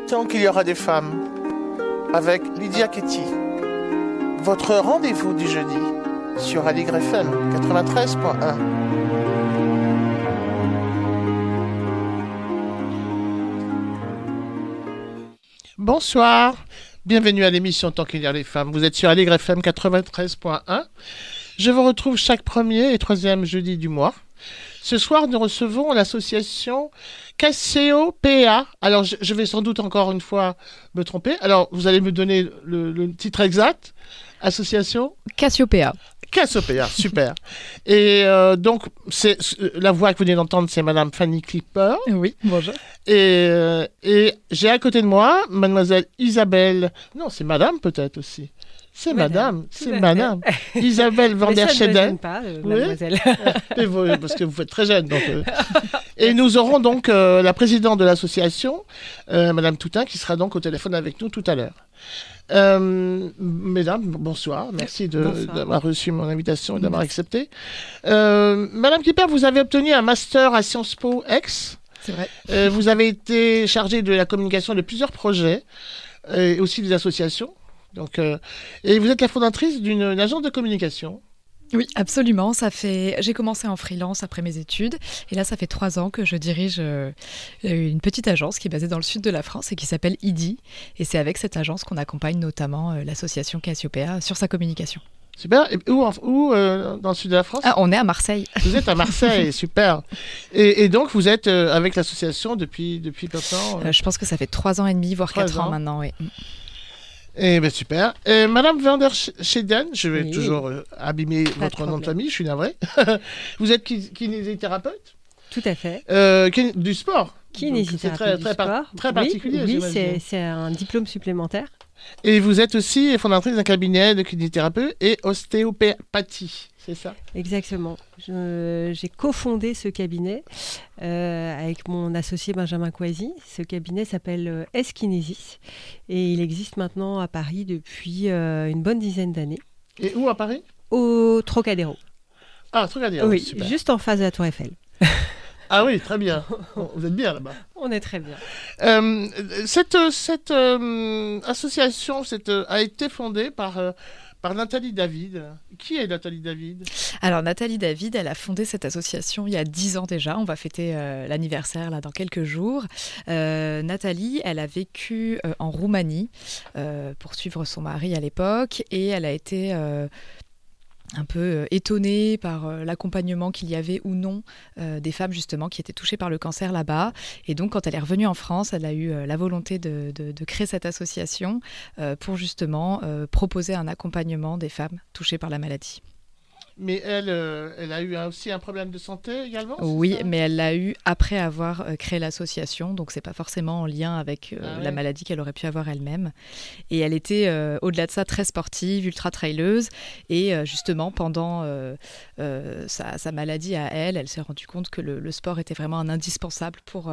Tant qu'il y aura des femmes, avec Lydia Ketty. Votre rendez-vous du jeudi sur Aligre FM 93.1. Bonsoir, bienvenue à l'émission Tant qu'il y a les femmes. Vous êtes sur Aligre FM 93.1. Je vous retrouve chaque premier et troisième jeudi du mois. Ce soir, nous recevons l'association Cassiopeia. Alors, je vais sans doute encore une fois me tromper. Alors, vous allez me donner le titre exact. Association Cassiopeia. Cassiopeia, super. Et donc, la voix que vous venez d'entendre, c'est Madame Fanny Clipper. Oui, bonjour. Et j'ai à côté de moi Mademoiselle Isabelle. Non, c'est Madame peut-être aussi. C'est Madame Isabelle Van der Scheden. Pas, mademoiselle. Oui. Parce que vous faites très jeune. Donc, Et nous aurons donc la présidente de l'association, Madame Toutain, qui sera donc au téléphone avec nous tout à l'heure. Mesdames, bonsoir. Merci d'avoir reçu mon invitation et d'avoir accepté. Madame Clipper, vous avez obtenu un master à Sciences Po Aix. C'est vrai. Vous avez été chargée de la communication de plusieurs projets et aussi des associations. Donc, et vous êtes la fondatrice d'une agence de communication. Oui, absolument. J'ai commencé en freelance après mes études. Et là, ça fait 3 ans que je dirige une petite agence qui est basée dans le sud de la France et qui s'appelle IDI. Et c'est avec cette agence qu'on accompagne notamment l'association Cassiopeia sur sa communication. Super. Et où dans le sud de la France ? On est à Marseille. Vous êtes à Marseille, super. Et donc, vous êtes avec l'association depuis maintenant Je pense que ça fait 3 ans et demi, voire 4 ans maintenant, oui. Eh bien, super. Madame Van der Scheden, je vais toujours abîmer votre nom de famille, je suis navré. Vous êtes kinésithérapeute ? Tout à fait. Du sport ? Kinésithérapeute du sport. Très particulier, oui, c'est un diplôme supplémentaire. Et vous êtes aussi fondatrice d'un cabinet de kinésithérapeute et ostéopathie, c'est ça ? Exactement. J'ai cofondé ce cabinet avec mon associé Benjamin Coisy. Ce cabinet s'appelle S-Kinésis et il existe maintenant à Paris depuis une bonne dizaine d'années. Et où à Paris ? Au Trocadéro. Ah, Trocadéro, oui, super. Juste en face de la Tour Eiffel. Ah oui, très bien. Vous êtes bien là-bas. On est très bien. Cette association a été fondée par Nathalie David. Qui est Nathalie David ? Alors Nathalie David, elle a fondé cette association il y a 10 ans déjà. On va fêter l'anniversaire là dans quelques jours. Nathalie, elle a vécu en Roumanie pour suivre son mari à l'époque et elle a été un peu étonnée par l'accompagnement qu'il y avait ou non des femmes justement qui étaient touchées par le cancer là-bas. Et donc quand elle est revenue en France, elle a eu la volonté de créer cette association pour justement proposer un accompagnement des femmes touchées par la maladie. Mais elle a eu aussi un problème de santé également ? Oui, mais elle l'a eu après avoir créé l'association, donc c'est pas forcément en lien avec la maladie qu'elle aurait pu avoir elle-même. Et elle était, au-delà de ça, très sportive, ultra-traileuse. Et justement, pendant sa maladie à elle s'est rendue compte que le sport était vraiment un indispensable pour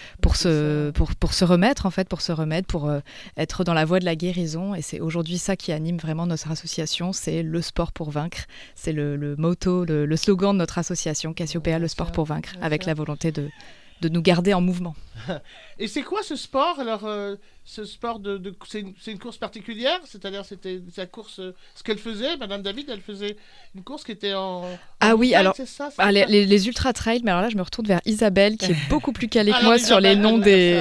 se remettre, en fait, pour être dans la voie de la guérison. Et c'est aujourd'hui ça qui anime vraiment notre association, c'est le sport pour vaincre. C'est le motto, le slogan de notre association, Cassiopeia, le sport pour vaincre, avec la volonté de nous garder en mouvement. Et c'est quoi ce sport ? Alors, ce sport, c'est une course particulière ? C'est-à-dire, c'était sa course... ce qu'elle faisait, Madame David, elle faisait une course qui était en... Ah oui, alors, c'est ça, les ultra-trails, mais alors là, je me retourne vers Isabelle, qui est beaucoup plus calée que moi sur les noms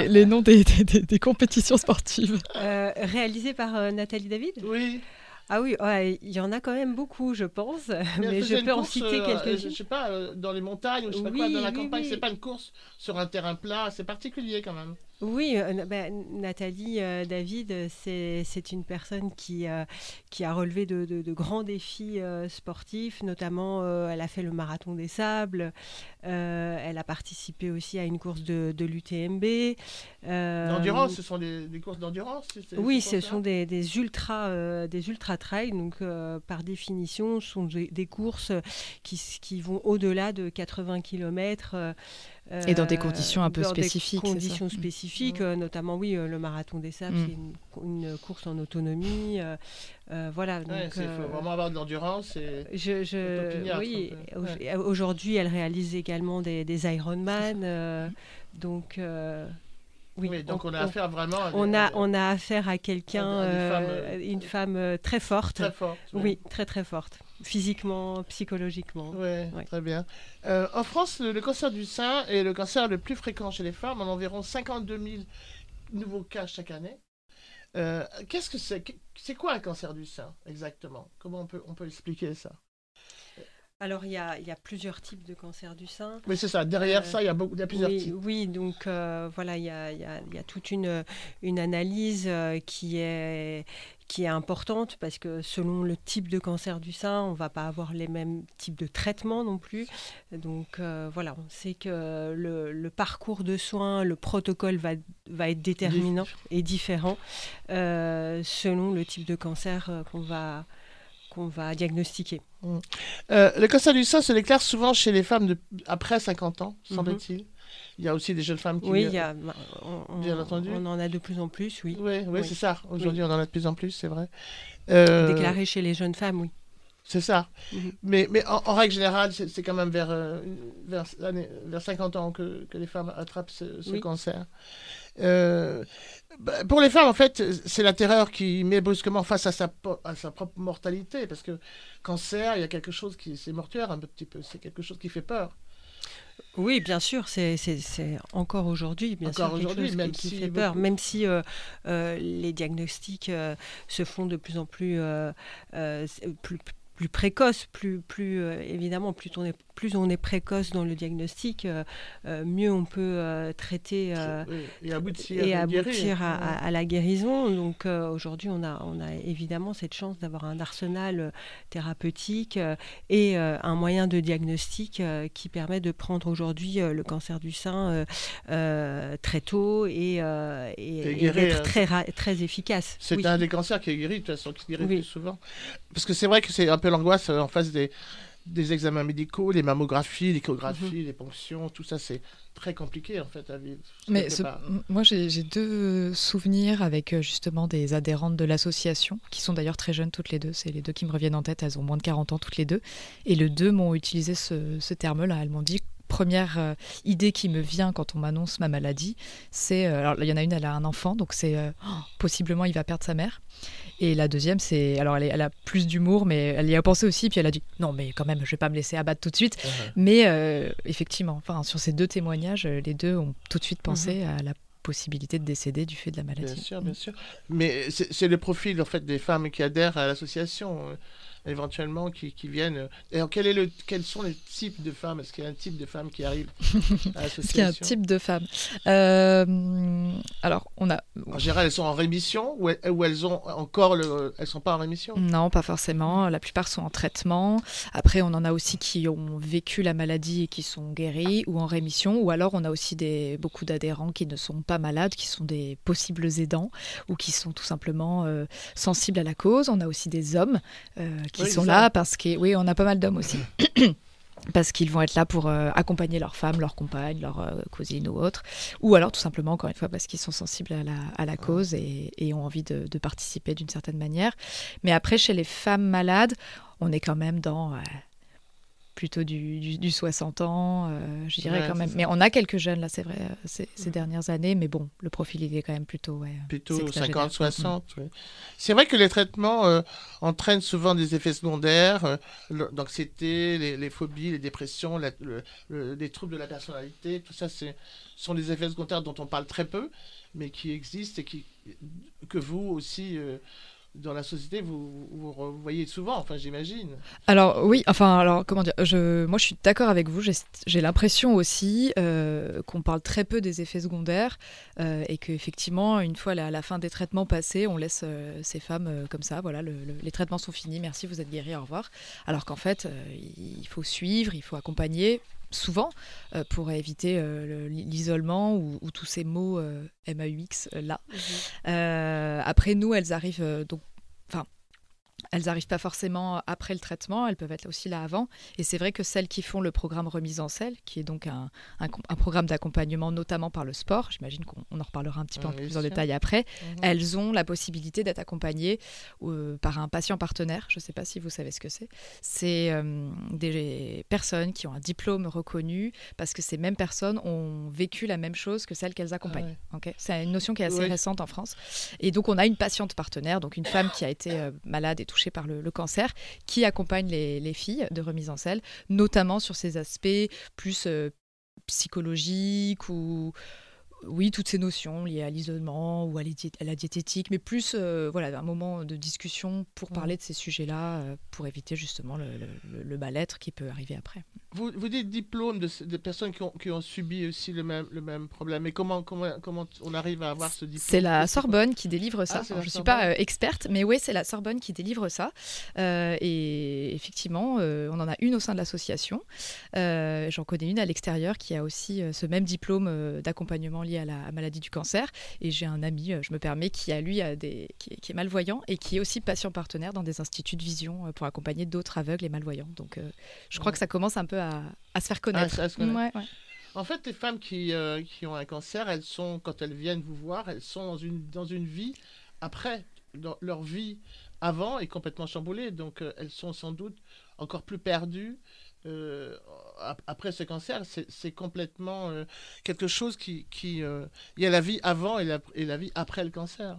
des compétitions sportives. Réalisées par Nathalie David ? Oui. Ah oui, il y en a quand même beaucoup, je pense, mais je peux en citer quelques-unes. Je ne sais pas, dans les montagnes ou je sais pas quoi, dans la campagne, c'est pas une course sur un terrain plat, c'est particulier quand même. Oui, Nathalie David, c'est une personne qui a relevé de grands défis sportifs, notamment elle a fait le marathon des sables, elle a participé aussi à une course de l'UTMB. D'endurance, ce sont des courses d'endurance ? Oui, ce sont des ultra-trails, donc par définition, ce sont des courses qui vont au-delà de 80 km. Et dans des conditions un peu spécifiques. Des conditions spécifiques, notamment le marathon des sables, c'est une course en autonomie. Voilà. Donc, il faut vraiment avoir de l'endurance. Aujourd'hui, elle réalise également des Ironman. Donc, Oui, donc on a affaire vraiment à on a affaire à quelqu'un, une femme très forte. Très forte. Oui, très très forte, physiquement, psychologiquement. Oui, très bien. En France, le cancer du sein est le cancer le plus fréquent chez les femmes, en environ 52 000 nouveaux cas chaque année. Qu'est-ce que c'est? C'est quoi un cancer du sein, exactement? Comment on peut expliquer ça? Alors, il y a plusieurs types de cancers du sein. Oui, c'est ça. Derrière ça, il y a plusieurs types. Oui, donc voilà, il y a toute une analyse qui est importante parce que selon le type de cancer du sein, on ne va pas avoir les mêmes types de traitements non plus. Donc voilà, on sait que le parcours de soins, le protocole va être déterminant et différent selon le type de cancer qu'on va diagnostiquer. Le cancer du sein se déclare souvent chez les femmes après 50 ans, semble-t-il. Il y a aussi des jeunes femmes qui... Oui, bien entendu. On en a de plus en plus, oui. Oui. C'est ça. Aujourd'hui, on en a de plus en plus, c'est vrai. Déclaré chez les jeunes femmes, oui. C'est ça. Mais en règle générale, c'est quand même vers 50 ans que les femmes attrapent ce cancer. Pour les femmes, en fait, c'est la terreur qui met brusquement face à sa propre mortalité. Parce que cancer, il y a quelque chose c'est mortuaire un petit peu. C'est quelque chose qui fait peur. Oui, bien sûr, c'est encore aujourd'hui, bien sûr, quelque chose même qui si fait peur. Même si les diagnostics se font de plus en plus précoces, évidemment, plus on est précoce dans le diagnostic, mieux on peut traiter et aboutir à la guérison. Donc aujourd'hui, on a évidemment cette chance d'avoir un arsenal thérapeutique et un moyen de diagnostic qui permet de prendre aujourd'hui le cancer du sein très tôt et d'être très efficace. C'est un des cancers qui est guéri, de toute façon, qui guérit plus souvent. Parce que c'est vrai que c'est un peu l'angoisse en face des examens médicaux, les mammographies, l'échographie, les ponctions, tout ça, c'est très compliqué en fait à vivre. Mais moi, j'ai 2 souvenirs avec justement des adhérentes de l'association, qui sont d'ailleurs très jeunes toutes les deux. C'est les 2 qui me reviennent en tête, elles ont moins de 40 ans toutes les deux. Et les 2 m'ont utilisé ce terme-là. Elles m'ont dit, première idée qui me vient quand on m'annonce ma maladie, c'est... alors, il y en a une, elle a un enfant, donc c'est possiblement il va perdre sa mère. Et la deuxième, c'est... Alors, elle a plus d'humour, mais elle y a pensé aussi. Puis elle a dit, non, mais quand même, je ne vais pas me laisser abattre tout de suite. Mais effectivement, sur ces 2 témoignages, les 2 ont tout de suite pensé à la possibilité de décéder du fait de la maladie. Bien sûr. Mais c'est le profil, en fait, des femmes qui adhèrent à l'association, éventuellement, qui viennent... Et quels sont les types de femmes? Est-ce qu'il y a un type de femmes qui arrivent à l'association? Est-ce qu'il y a un type de femmes? Alors, on a... En général, elles sont en rémission ou elles ont encore elles sont pas en rémission? Non, pas forcément. La plupart sont en traitement. Après, on en a aussi qui ont vécu la maladie et qui sont guéris ou en rémission. Ou alors, on a aussi beaucoup d'adhérents qui ne sont pas malades, qui sont des possibles aidants ou qui sont tout simplement sensibles à la cause. On a aussi des hommes qui sont là parce que... Oui, on a pas mal d'hommes aussi. Parce qu'ils vont être là pour accompagner leurs femmes, leurs compagnes, leurs cousines ou autres. Ou alors, tout simplement, encore une fois, parce qu'ils sont sensibles à la cause et ont envie de participer d'une certaine manière. Mais après, chez les femmes malades, on est quand même dans... plutôt du 60 ans, je dirais quand même. Mais on a quelques jeunes, là, c'est vrai, ces dernières années. Mais bon, le profil, il est quand même plutôt... plutôt 50-60, oui. C'est vrai que les traitements entraînent souvent des effets secondaires, l'anxiété, les phobies, les dépressions, les troubles de la personnalité. Tout ça, sont des effets secondaires dont on parle très peu, mais qui existent et que vous aussi... dans la société, vous voyez souvent, enfin, j'imagine. Alors, oui, comment dire, moi, je suis d'accord avec vous. J'ai l'impression aussi qu'on parle très peu des effets secondaires et qu'effectivement, une fois la fin des traitements passés, on laisse ces femmes comme ça, voilà, les traitements sont finis, merci, vous êtes guéris, au revoir. Alors qu'en fait, il faut suivre, il faut accompagner, souvent, pour éviter l'isolement ou tous ces mots MAUX là. Après, nous, elles arrivent donc... Elles n'arrivent pas forcément après le traitement, elles peuvent être aussi là avant. Et c'est vrai que celles qui font le programme Remise en selle, qui est donc un programme d'accompagnement notamment par le sport, j'imagine qu'on en reparlera un petit peu plus en détail après, elles ont la possibilité d'être accompagnées par un patient partenaire. Je ne sais pas si vous savez ce que c'est. C'est des personnes qui ont un diplôme reconnu parce que ces mêmes personnes ont vécu la même chose que celles qu'elles accompagnent. Okay, c'est une notion qui est assez récente en France. Et donc on a une patiente partenaire, donc une femme qui a été malade et touchée par le cancer, qui accompagne les filles de remise en selle, notamment sur ces aspects plus psychologiques ou toutes ces notions liées à l'isolement ou à la diététique, mais plus un moment de discussion pour parler de ces sujets-là, pour éviter justement le mal-être qui peut arriver après. Vous dites diplôme de personnes qui ont subi aussi le même problème. Et comment on arrive à avoir ce diplôme? C'est la Sorbonne qui délivre ça. Je ne suis pas experte, mais oui, c'est la Sorbonne qui délivre ça. Et effectivement, on en a une au sein de l'association. J'en connais une à l'extérieur qui a aussi ce même diplôme d'accompagnement lié à la maladie du cancer. Et j'ai un ami, je me permets, qui est malvoyant et qui est aussi patient partenaire dans des instituts de vision pour accompagner d'autres aveugles et malvoyants. Donc, je crois que ça commence un peu à se faire connaître. Ouais. En fait, les femmes qui ont un cancer, quand elles viennent vous voir, elles sont dans une vie après. Leur vie avant est complètement chamboulée, donc elles sont sans doute encore plus perdues. Après ce cancer, c'est complètement quelque chose il y a la vie avant et la vie après le cancer.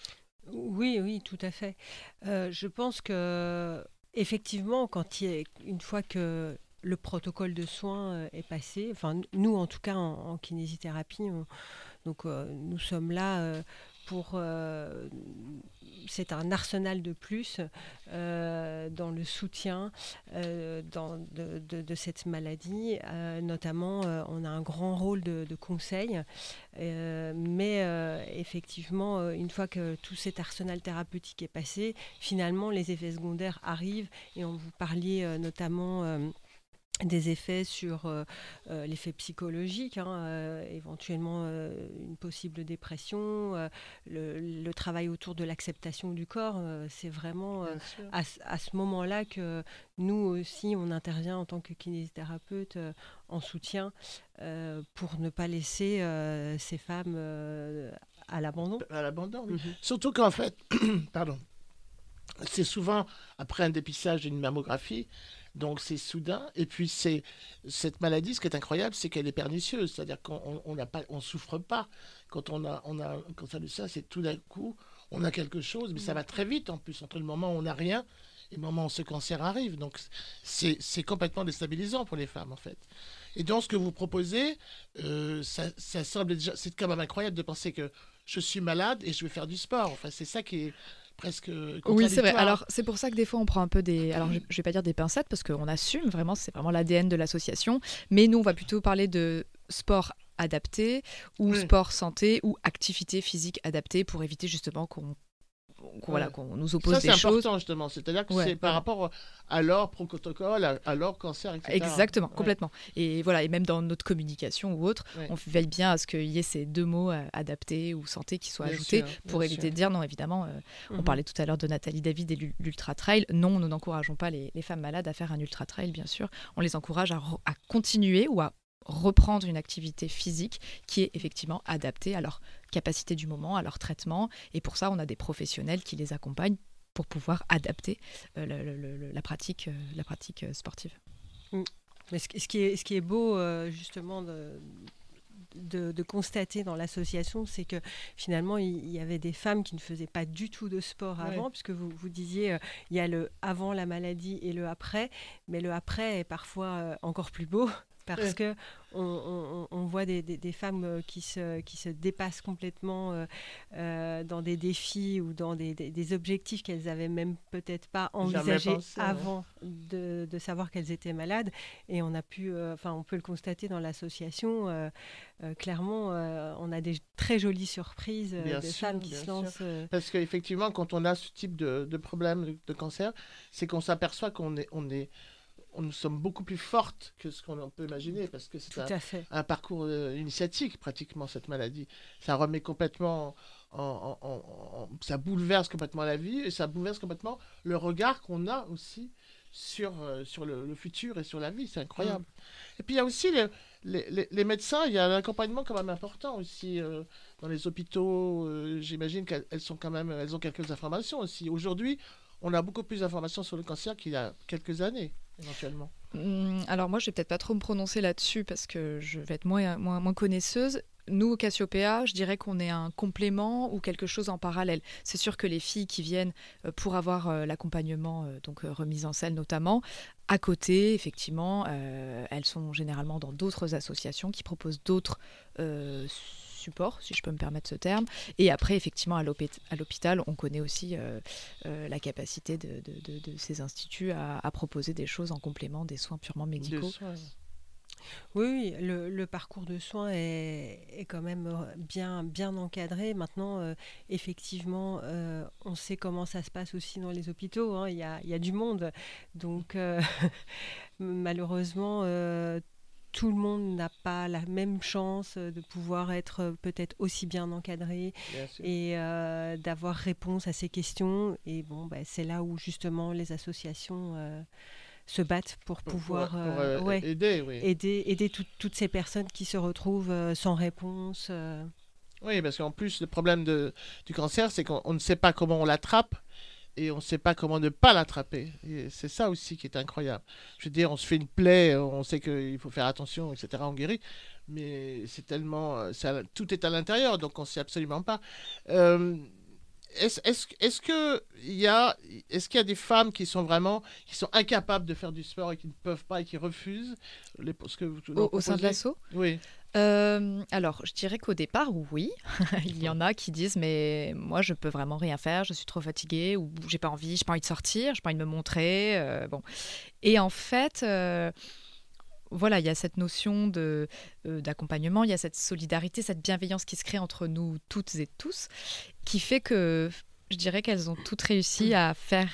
Oui, tout à fait. Je pense que effectivement, une fois que le protocole de soins est passé, enfin nous en tout cas en kinésithérapie, nous sommes là pour c'est un arsenal de plus dans le soutien de cette maladie. Notamment, on a un grand rôle de conseil. Mais effectivement, une fois que tout cet arsenal thérapeutique est passé, finalement, les effets secondaires arrivent. Et on vous parliez notamment des effets sur l'effet psychologique, éventuellement une possible dépression, le travail autour de l'acceptation du corps. C'est vraiment à ce moment-là que nous aussi, on intervient en tant que kinésithérapeute en soutien pour ne pas laisser ces femmes à l'abandon. À l'abandon, oui. Surtout qu'en fait, pardon, c'est souvent après un dépistage d'une mammographie. Donc c'est soudain, et puis cette maladie, ce qui est incroyable, c'est qu'elle est pernicieuse, c'est-à-dire qu'on souffre pas quand on a un cancer du sein, c'est tout d'un coup on a quelque chose, mais ça va très vite en plus entre le moment où on n'a rien et le moment où ce cancer arrive. Donc c'est complètement déstabilisant pour les femmes en fait. Et donc ce que vous proposez, ça semble déjà, c'est quand même incroyable de penser que je suis malade et je vais faire du sport. Enfin c'est ça qui est presque oui, c'est vrai. Alors, c'est pour ça que des fois, on prend un peu alors, je vais pas dire des pincettes, parce qu'on assume vraiment, c'est vraiment l'ADN de l'association. Mais nous, on va plutôt parler de sport adapté, ou sport santé, ou activité physique adaptée, pour éviter justement qu'on nous oppose des choses. Ça, c'est important, justement. C'est-à-dire que c'est par rapport à leur protocole, à leur cancer, etc. Exactement, complètement. Et voilà, et même dans notre communication ou autre, on veille bien à ce qu'il y ait ces deux mots adaptés ou santé qui soient ajoutés pour éviter de dire non, évidemment. On parlait tout à l'heure de Nathalie David et l'ultra-trail. Non, nous n'encourageons pas les femmes malades à faire un ultra-trail, bien sûr. On les encourage à continuer ou à reprendre une activité physique qui est effectivement adaptée à leur capacité du moment, à leur traitement. Et pour ça, on a des professionnels qui les accompagnent pour pouvoir adapter la pratique sportive. Mais ce qui est beau, justement, de constater dans l'association, c'est que finalement, il y avait des femmes qui ne faisaient pas du tout de sport avant, puisque vous disiez, il y a le avant la maladie et le après, mais le après est parfois encore plus beau. Parce que on voit des femmes qui se dépassent complètement dans des défis ou dans des objectifs qu'elles n'avaient même peut-être pas envisagés avant de savoir qu'elles étaient malades. Et on peut le constater dans l'association. Clairement, on a des très jolies surprises de femmes qui se lancent. Parce qu'effectivement, quand on a ce type de problème de cancer, c'est qu'on s'aperçoit qu'on nous sommes beaucoup plus fortes que ce qu'on peut imaginer, parce que c'est Tout à fait. un parcours initiatique, pratiquement, cette maladie. Ça remet complètement ça bouleverse complètement la vie, et ça bouleverse complètement le regard qu'on a aussi sur le futur et sur la vie. C'est incroyable. Et puis il y a aussi les médecins, il y a un accompagnement quand même important aussi dans les hôpitaux. J'imagine qu'elles elles ont quelques informations aussi. Aujourd'hui, on a beaucoup plus d'informations sur le cancer qu'il y a quelques années, éventuellement. Alors moi, je vais peut-être pas trop me prononcer là-dessus parce que je vais être moins connaisseuse. Nous, au Cassiopéa, je dirais qu'on est un complément ou quelque chose en parallèle. C'est sûr que les filles qui viennent pour avoir l'accompagnement, donc remise en selle notamment, à côté, effectivement, elles sont généralement dans d'autres associations qui proposent d'autres supports, si je peux me permettre ce terme. Et après, effectivement, à l'hôpital, on connaît aussi la capacité de ces instituts à proposer des choses en complément des soins purement médicaux. Oui, le parcours de soins est quand même bien encadré. Maintenant, effectivement, on sait comment ça se passe aussi dans les hôpitaux, hein. Il y a du monde. Donc, malheureusement, tout le monde n'a pas la même chance de pouvoir être peut-être aussi bien encadré et d'avoir réponse à ces questions. Et bon, c'est là où justement les associations se battent pour pouvoir aider, oui. aider toutes ces personnes qui se retrouvent sans réponse. Oui, parce qu'en plus, le problème du cancer, c'est qu'on ne sait pas comment on l'attrape et on ne sait pas comment ne pas l'attraper. Et c'est ça aussi qui est incroyable. Je veux dire, on se fait une plaie, on sait qu'il faut faire attention, etc., on guérit, mais c'est tellement... tout est à l'intérieur, donc on ne sait absolument pas. Est-ce qu'il y a des femmes qui sont incapables de faire du sport et qui ne peuvent pas et qui refusent au sein de l'asso? Oui. Alors, je dirais qu'au départ, oui. Il y en a qui disent, mais moi, je peux vraiment rien faire, je suis trop fatiguée, ou j'ai pas envie de sortir, j'ai pas envie de me montrer. Bon. Et en fait... voilà, il y a cette notion d'accompagnement, il y a cette solidarité, cette bienveillance qui se crée entre nous toutes et tous, qui fait que je dirais qu'elles ont toutes réussi à faire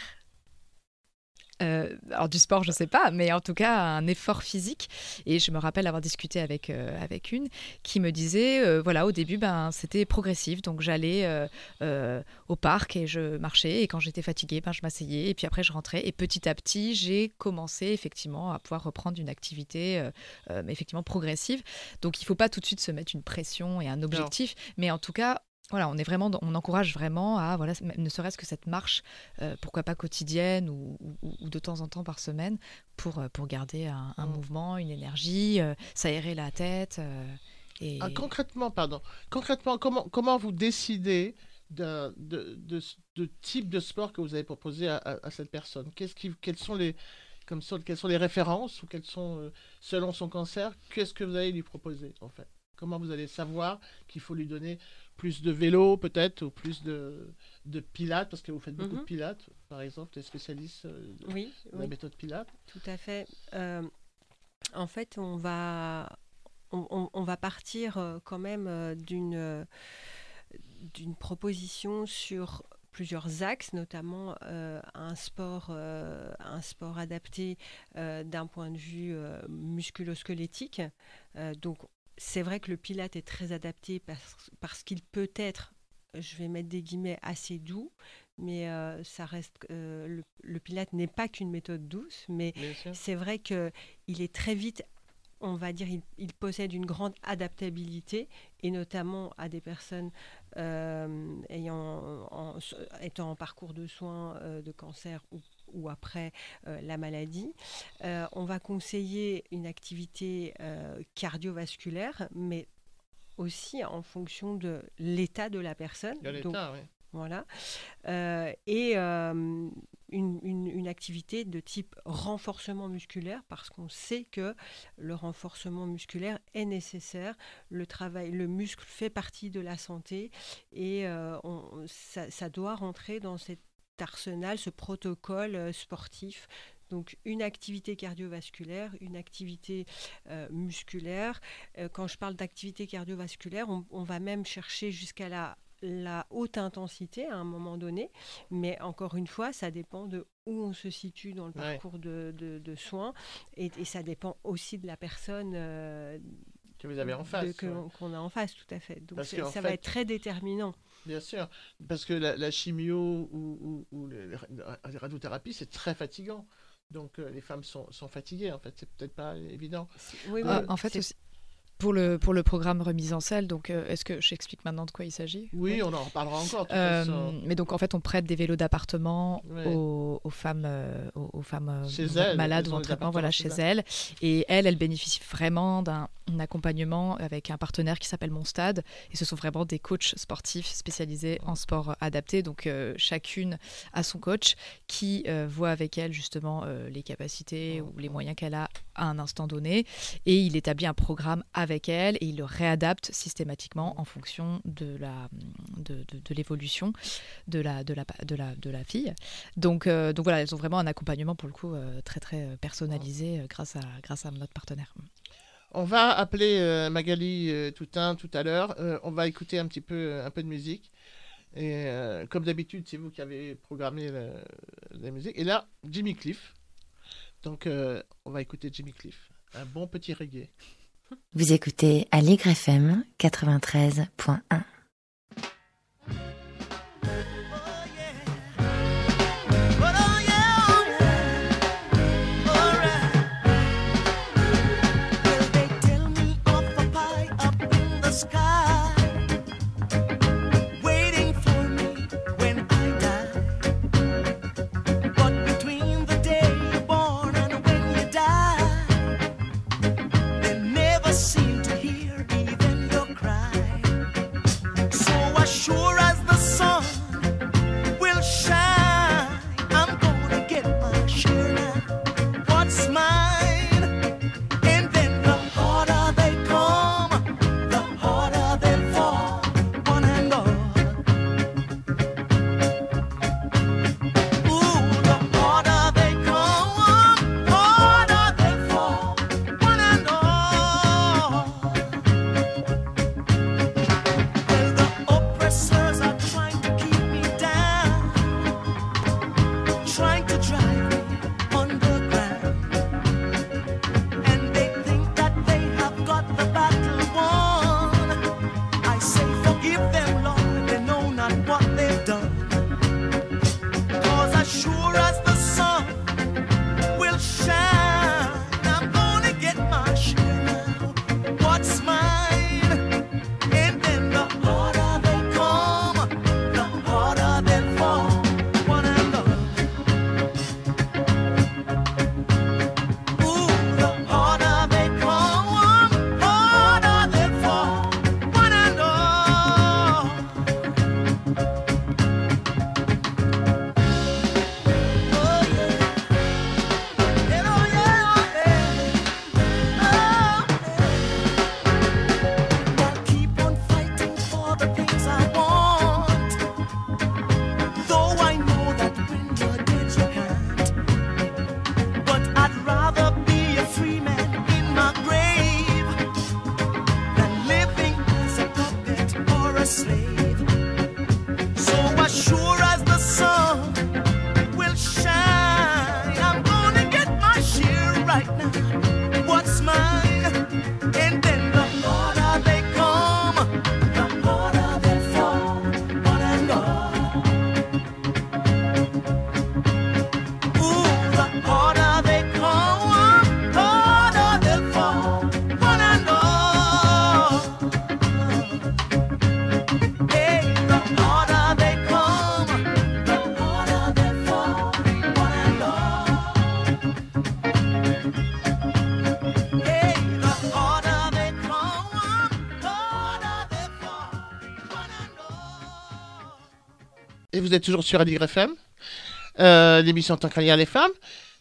alors du sport, je ne sais pas, mais en tout cas un effort physique. Et je me rappelle avoir discuté avec une qui me disait, voilà, au début, c'était progressif. Donc j'allais au parc et je marchais. Et quand j'étais fatiguée, je m'asseyais. Et puis après, je rentrais. Et petit à petit, j'ai commencé effectivement à pouvoir reprendre une activité effectivement progressive. Donc il ne faut pas tout de suite se mettre une pression et un objectif. Non. Mais en tout cas... Voilà, on encourage vraiment à, voilà, ne serait-ce que cette marche, pourquoi pas quotidienne ou de temps en temps par semaine, pour garder un mouvement, une énergie, s'aérer la tête. Concrètement, comment vous décidez de type de sport que vous avez proposé à cette personne? Quelles sont les références ou quelles sont, selon son cancer, qu'est-ce que vous allez lui proposer en fait? Comment vous allez savoir qu'il faut lui donner plus de vélo peut-être ou plus de pilates, parce que vous faites beaucoup de pilates, par exemple, des spécialistes de la méthode pilates. Tout à fait. En fait, on va partir quand même d'une proposition sur plusieurs axes, notamment un sport adapté d'un point de vue musculo-squelettique. Donc, c'est vrai que le pilate est très adapté parce qu'il peut être, je vais mettre des guillemets, assez doux, mais ça reste, le pilate n'est pas qu'une méthode douce, mais c'est vrai qu'il est très vite, on va dire, il possède une grande adaptabilité, et notamment à des personnes étant en parcours de soins de cancer ou après la maladie. On va conseiller une activité cardiovasculaire, mais aussi en fonction de l'état de la personne. De l'état, oui. Voilà. Et une activité de type renforcement musculaire, parce qu'on sait que le renforcement musculaire est nécessaire. Le muscle fait partie de la santé et ça doit rentrer dans cet arsenal, ce protocole sportif. Donc une activité cardiovasculaire, une activité musculaire. Quand je parle d'activité cardiovasculaire, on va même chercher jusqu'à la haute intensité à un moment donné, mais encore une fois, ça dépend de où on se situe dans le parcours de soins, et ça dépend aussi de la personne que vous avez en face, qu'on a en face, tout à fait. Donc ça va être très déterminant. Bien sûr, parce que la chimio ou les radiothérapies, c'est très fatigant. Donc les femmes sont fatiguées, en fait, c'est peut-être pas évident. Oui, en fait, aussi, pour le programme remise en selle, donc est-ce que j'explique maintenant de quoi il s'agit ? Oui, on en reparlera encore. Mais donc en fait, on prête des vélos d'appartement aux femmes malades ou en traitement, chez elles. Et elles bénéficient vraiment d'un accompagnement avec un partenaire qui s'appelle Mon Stade. Et ce sont vraiment des coachs sportifs spécialisés en sport adapté. Donc chacune a son coach qui voit avec elle justement les capacités ou les moyens qu'elle a à un instant donné. Et il établit un programme avec elle et il le réadapte systématiquement en fonction de l'évolution de la fille. Donc voilà, elles ont vraiment un accompagnement pour le coup très très personnalisé grâce à notre partenaire. On va appeler Magali Toutain tout à l'heure. On va écouter un peu de musique. Et comme d'habitude, c'est vous qui avez programmé la musique. Et là, Jimmy Cliff. Donc on va écouter Jimmy Cliff. Un bon petit reggae. Vous écoutez Aligre FM 93.1. Et vous êtes toujours sur Aligre FM, l'émission Tant qu'à lire les femmes.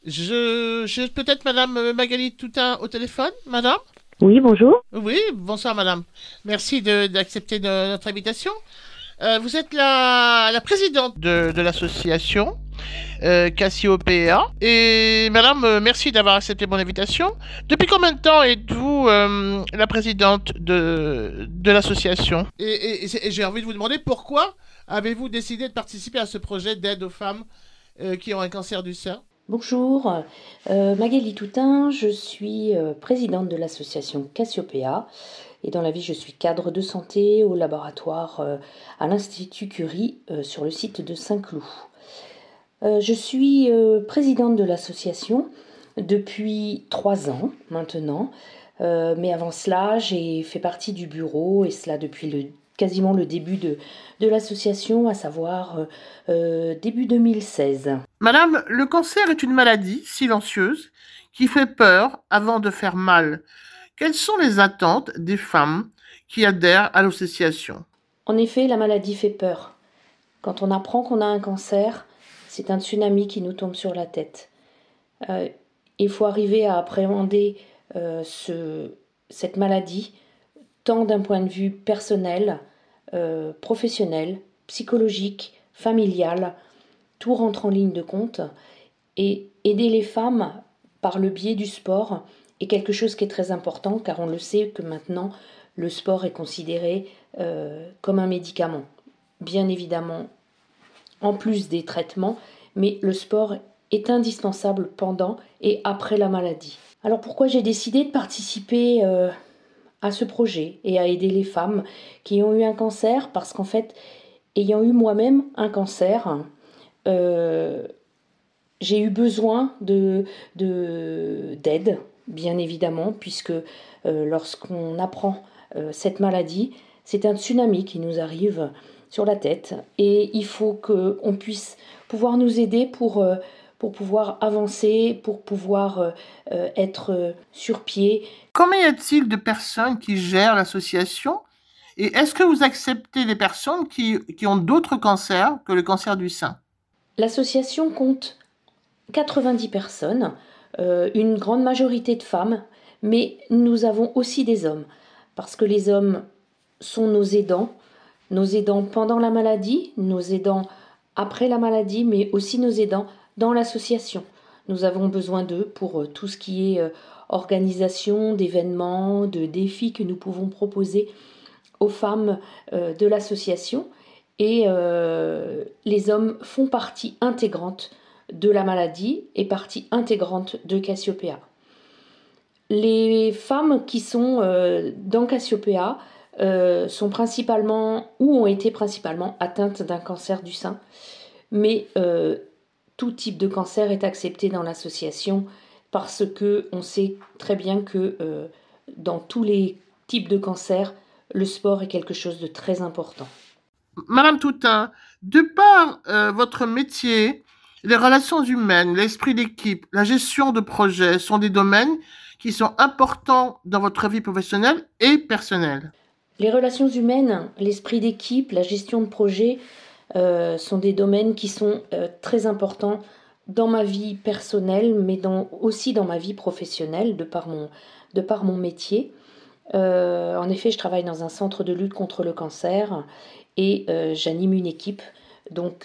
J'ai peut-être Madame Magali Toutain au téléphone, Madame ? Oui, bonjour. Oui, bonsoir Madame. Merci d'accepter notre invitation. Vous êtes la présidente de l'association Cassiopeia. Et madame, merci d'avoir accepté mon invitation. Depuis combien de temps êtes-vous la présidente de l'association? Et j'ai envie de vous demander pourquoi avez-vous décidé de participer à ce projet d'aide aux femmes qui ont un cancer du sein? Bonjour, Magali Toutain, je suis présidente de l'association Cassiopeia et dans la vie je suis cadre de santé au laboratoire à l'Institut Curie sur le site de Saint-Cloud. Je suis présidente de l'association depuis 3 ans maintenant, mais avant cela j'ai fait partie du bureau et cela depuis quasiment le début de l'association, à savoir début 2016. Madame, le cancer est une maladie silencieuse qui fait peur avant de faire mal. Quelles sont les attentes des femmes qui adhèrent à l'association? En effet, la maladie fait peur. Quand on apprend qu'on a un cancer, c'est un tsunami qui nous tombe sur la tête. Il faut arriver à appréhender cette maladie tant d'un point de vue personnel, professionnel, psychologique, familial. Tout rentre en ligne de compte et aider les femmes par le biais du sport est quelque chose qui est très important car on le sait que maintenant le sport est considéré comme un médicament. Bien évidemment, en plus des traitements, mais le sport est indispensable pendant et après la maladie. Alors pourquoi j'ai décidé de participer à ce projet et à aider les femmes qui ont eu un cancer? Parce qu'en fait, ayant eu moi-même un cancer, j'ai eu besoin d'aide, bien évidemment, puisque lorsqu'on apprend cette maladie, c'est un tsunami qui nous arrive sur la tête et il faut qu'on puisse pouvoir nous aider pour pouvoir avancer, pour pouvoir être sur pied. Combien y a-t-il de personnes qui gèrent l'association? Et est-ce que vous acceptez les personnes qui ont d'autres cancers que le cancer du sein? L'association compte 90 personnes, une grande majorité de femmes, mais nous avons aussi des hommes, parce que les hommes sont nos aidants pendant la maladie, nos aidants après la maladie, mais aussi nos aidants dans l'association. Nous avons besoin d'eux pour tout ce qui est organisation d'événements, de défis que nous pouvons proposer aux femmes de l'association. Et les hommes font partie intégrante de la maladie et partie intégrante de Cassiopeia. Les femmes qui sont dans Cassiopeia sont principalement ou ont été principalement atteintes d'un cancer du sein, mais tout type de cancer est accepté dans l'association parce que on sait très bien que dans tous les types de cancers, le sport est quelque chose de très important. Madame Toutain, de par votre métier, les relations humaines, l'esprit d'équipe, la gestion de projets sont des domaines qui sont importants dans votre vie professionnelle et personnelle. Les relations humaines, l'esprit d'équipe, la gestion de projet sont des domaines qui sont très importants dans ma vie personnelle, mais aussi dans ma vie professionnelle, de par mon métier. En effet, je travaille dans un centre de lutte contre le cancer et j'anime une équipe. Donc,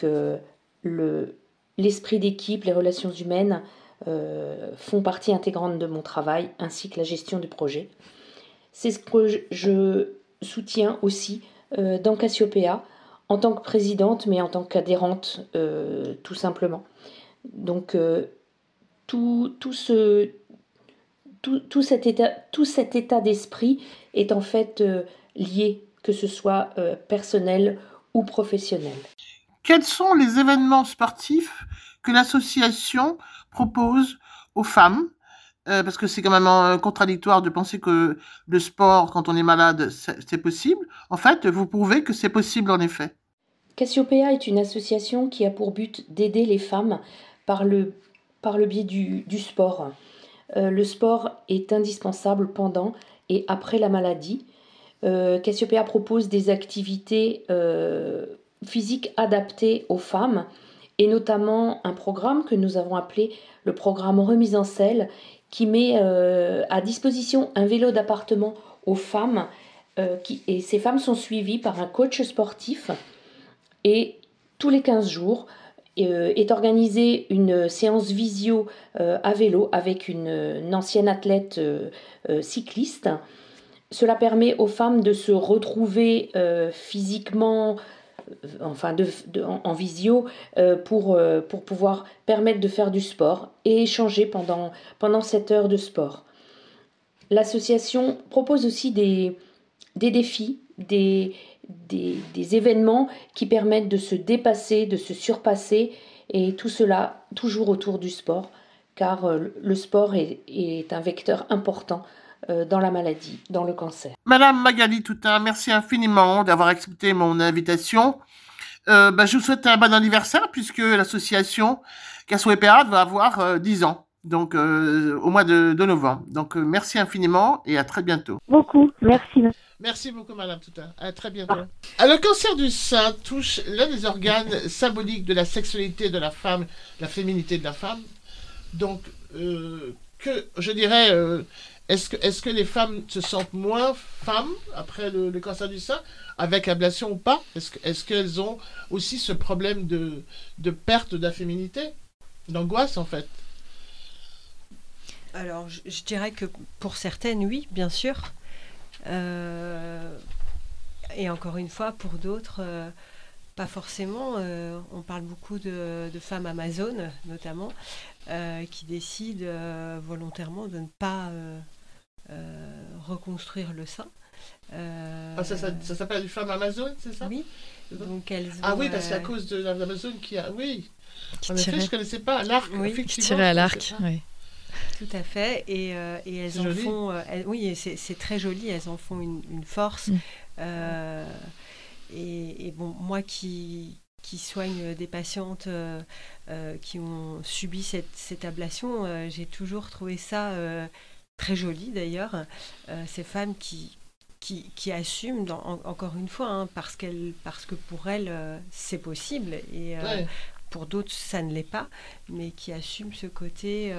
l'esprit d'équipe, les relations humaines font partie intégrante de mon travail, ainsi que la gestion du projet. C'est ce que je soutiens aussi dans Cassiopeia, en tant que présidente, mais en tant qu'adhérente, tout simplement. Donc, tout cet état d'esprit est en fait lié, que ce soit personnel ou professionnel. Quels sont les événements sportifs que l'association propose aux femmes? Parce que c'est quand même contradictoire de penser que le sport, quand on est malade, c'est possible. En fait, vous prouvez que c'est possible en effet. Cassiopeia est une association qui a pour but d'aider les femmes par le biais du sport. Le sport est indispensable pendant et après la maladie. Cassiopeia propose des activités physiques adaptées aux femmes et notamment un programme que nous avons appelé le programme Remise en selle qui met à disposition un vélo d'appartement aux femmes et ces femmes sont suivies par un coach sportif et tous les 15 jours, est organisée une séance visio à vélo avec une ancienne athlète cycliste. Cela permet aux femmes de se retrouver physiquement, en visio, pour pouvoir permettre de faire du sport et échanger pendant cette heure de sport. L'association propose aussi des défis, des événements qui permettent de se dépasser, de se surpasser, et tout cela toujours autour du sport, car le sport est un vecteur important dans la maladie, dans le cancer. Madame Magali Toutain, merci infiniment d'avoir accepté mon invitation. Je vous souhaite un bon anniversaire puisque l'association Casso et Pérade va avoir 10 ans, donc au mois de novembre. Donc merci infiniment et à très bientôt. Beaucoup, merci. Merci beaucoup Madame Toutain, à très bientôt. Alors, le cancer du sein touche l'un des organes symboliques de la sexualité de la femme, la féminité de la femme. Donc, est-ce que les femmes se sentent moins femmes après le cancer du sein, avec ablation ou pas? Est-ce qu'elles ont aussi ce problème de perte de la féminité, d'angoisse en fait? Alors, je dirais que pour certaines, oui, bien sûr. Et encore une fois, pour d'autres, pas forcément. On parle beaucoup de femmes amazones, notamment, qui décident volontairement de ne pas reconstruire le sein. Ça s'appelle les femmes amazones, c'est ça? Oui. Donc elles ont, oui, parce qu'à cause de l'Amazone qui a... Oui. Qui en effet, je ne connaissais pas. L'arc, oui, effectivement. Qui tirait à l'arc, oui. Tout à fait. Et elles en font... oui, c'est très joli. Elles en font une force. Et bon, moi qui soigne des patientes qui ont subi cette ablation, j'ai toujours trouvé ça très joli d'ailleurs. Ces femmes qui assument, encore une fois, parce que pour elles, c'est possible. Et pour d'autres, ça ne l'est pas, mais qui assument ce côté...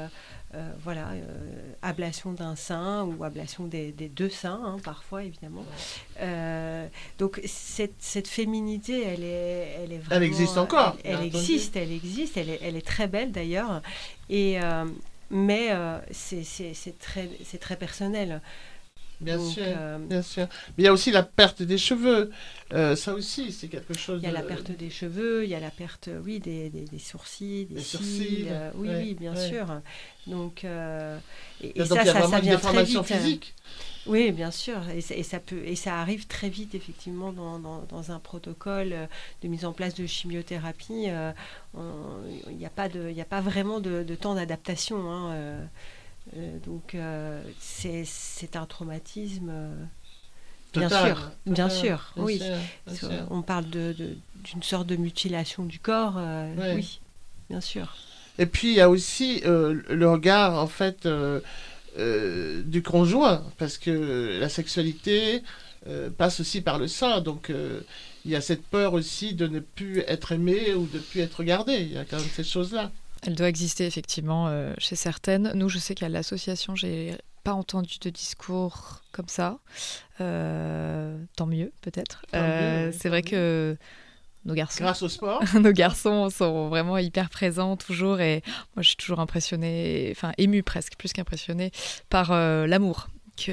ablation d'un sein ou ablation des deux seins, parfois évidemment. Donc cette féminité, elle est vraiment... Elle existe encore. Elle existe, elle est très belle d'ailleurs. Mais c'est très personnel. Bien sûr. Mais il y a aussi la perte des cheveux. Ça aussi, c'est quelque chose... Il y a la perte des cheveux, il y a la perte, des sourcils, des cils. Oui, bien sûr. Donc, ça vient très vite. Physique. Oui, bien sûr. Et ça arrive très vite, effectivement, dans un protocole de mise en place de chimiothérapie. Il n'y a pas vraiment de temps d'adaptation. Donc c'est un traumatisme total, bien sûr, bien oui. sûr. On parle d'une sorte de mutilation du corps, oui, bien sûr. Et puis il y a aussi le regard en fait du conjoint, parce que la sexualité passe aussi par le sein, donc il y a cette peur aussi de ne plus être aimé ou de ne plus être regardé. Il y a quand même ces choses-là. Elle doit exister effectivement chez certaines. Nous, je sais qu'à l'association, j'ai pas entendu de discours comme ça. Tant mieux, peut-être. C'est vrai que nos garçons, grâce au sport, nos garçons sont vraiment hyper présents toujours. Et moi, je suis toujours émue presque, plus qu'impressionnée par l'amour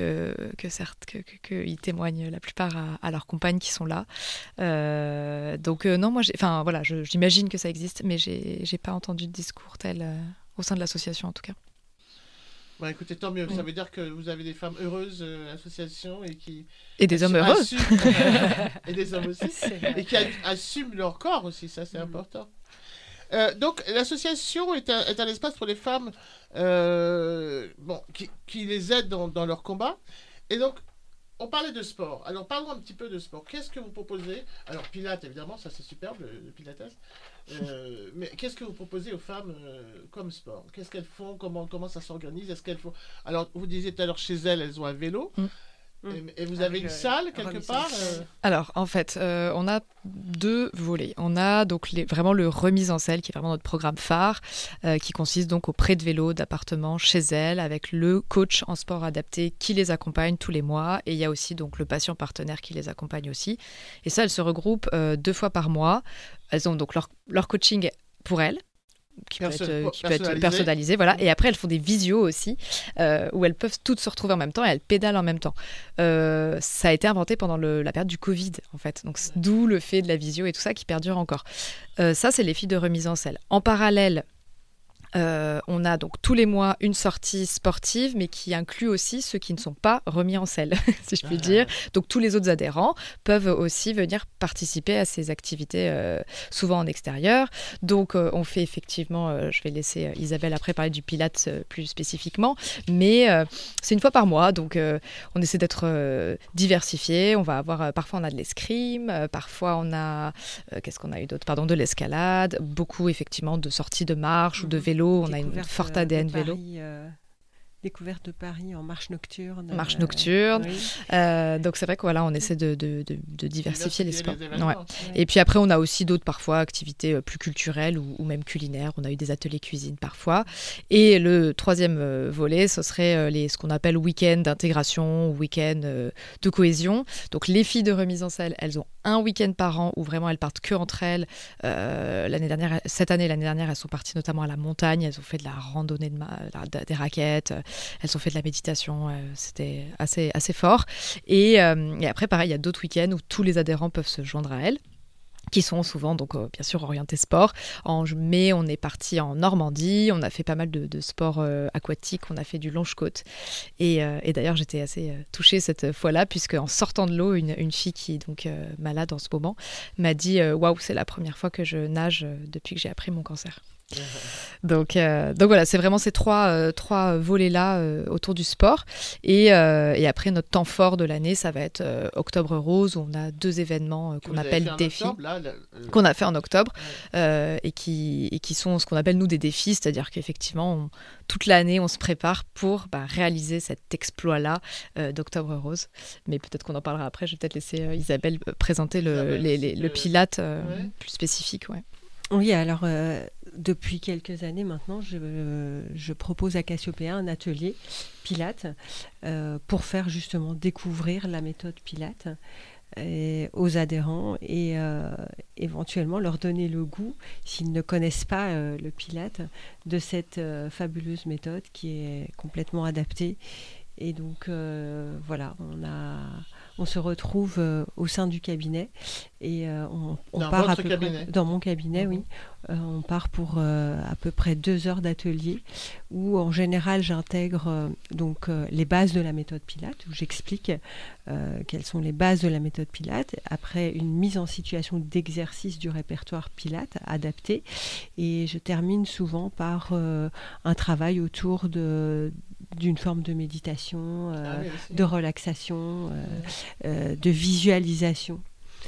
qu'ils témoignent la plupart à leurs compagnes qui sont là. Non, moi, j'imagine que ça existe, mais j'ai pas entendu de discours tel au sein de l'association en tout cas. Bah, écoutez, tant mieux. Ça veut dire que vous avez des femmes heureuses à l'association et des hommes heureux. Et des hommes aussi. Et qui assument leur corps aussi, ça c'est important. Donc l'association est un espace pour les femmes qui les aident dans leur combat. Et donc, on parlait de sport. Alors, parlons un petit peu de sport. Qu'est-ce que vous proposez? Alors, Pilates, évidemment, ça c'est superbe, le Pilates. Mais qu'est-ce que vous proposez aux femmes comme sport? Qu'est-ce qu'elles font? Comment ça s'organise? Est-ce qu'elles font... Alors, vous disiez tout à l'heure, chez elles ont un vélo. Et vous avez une salle quelque part Alors, en fait, on a 2 volets. On a donc vraiment le remise en selle, qui est vraiment notre programme phare, qui consiste donc au prêt de vélo d'appartement chez elles, avec le coach en sport adapté qui les accompagne tous les mois. Et il y a aussi donc le patient partenaire qui les accompagne aussi. Et ça, elles se regroupent 2 fois par mois. Elles ont donc leur coaching pour elles, qui peut être personnalisé, voilà. Et après, elles font des visios aussi, où elles peuvent toutes se retrouver en même temps et elles pédalent en même temps. Ça a été inventé pendant la période du Covid, en fait. Donc, d'où le fait de la visio et tout ça qui perdure encore. Ça, c'est les filles de remise en selle. En parallèle, on a donc tous les mois une sortie sportive, mais qui inclut aussi ceux qui ne sont pas remis en selle, si je puis dire. Donc tous les autres adhérents peuvent aussi venir participer à ces activités, souvent en extérieur. Donc on fait effectivement, je vais laisser Isabelle après parler du Pilates plus spécifiquement, mais c'est une fois par mois, donc on essaie d'être diversifié. On va avoir, parfois on a de l'escrime, parfois on a, qu'est-ce qu'on a eu d'autre ? Pardon, de l'escalade, beaucoup effectivement de sorties de marche ou de vélo. On a une forte ADN vélo. Découverte de Paris en marche nocturne. Marche nocturne. Oui. Donc c'est vrai qu'on essaie de diversifier les sports. Ouais. Et puis après, on a aussi d'autres parfois activités plus culturelles ou même culinaires. On a eu des ateliers cuisine parfois. Et le 3e volet, ce serait ce qu'on appelle week-end d'intégration, week-end de cohésion. Donc les filles de remise en selle, elles ont un week-end par an où vraiment elles partent que entre elles. L'année dernière, elles sont parties notamment à la montagne. Elles ont fait de la randonnée des raquettes. Elles ont fait de la méditation, c'était assez fort. Et après, pareil, il y a d'autres week-ends où tous les adhérents peuvent se joindre à elles, qui sont souvent, donc, bien sûr, orientés sport. En mai, on est parti en Normandie, on a fait pas mal de sports aquatiques, on a fait du longe-côte. Et d'ailleurs, j'étais assez touchée cette fois-là, puisque en sortant de l'eau, une fille qui est donc malade en ce moment m'a dit « Waouh, c'est la première fois que je nage depuis que j'ai appris mon cancer ». Donc voilà, c'est vraiment ces trois volets-là autour du sport. Et après, notre temps fort de l'année, ça va être Octobre Rose, où on a 2 événements qu'on appelle défis, qu'on a fait en octobre, et qui sont ce qu'on appelle, nous, des défis, c'est-à-dire qu'effectivement, toute l'année, on se prépare pour réaliser cet exploit-là d'Octobre Rose. Mais peut-être qu'on en parlera après. Je vais peut-être laisser Isabelle présenter le Pilate plus spécifique. Ouais. Oui, alors depuis quelques années maintenant, je propose à Cassiopéa un atelier Pilates pour faire justement découvrir la méthode Pilates aux adhérents et éventuellement leur donner le goût, s'ils ne connaissent pas le Pilates, de cette fabuleuse méthode qui est complètement adaptée. Et donc voilà, on se retrouve au sein du cabinet et on part dans mon cabinet, oui. On part pour à peu près 2 heures d'atelier où en général j'intègre donc les bases de la méthode Pilates, où j'explique quelles sont les bases de la méthode Pilates, après une mise en situation d'exercice du répertoire Pilates adapté, et je termine souvent par un travail autour d'une forme de méditation, de relaxation, de visualisation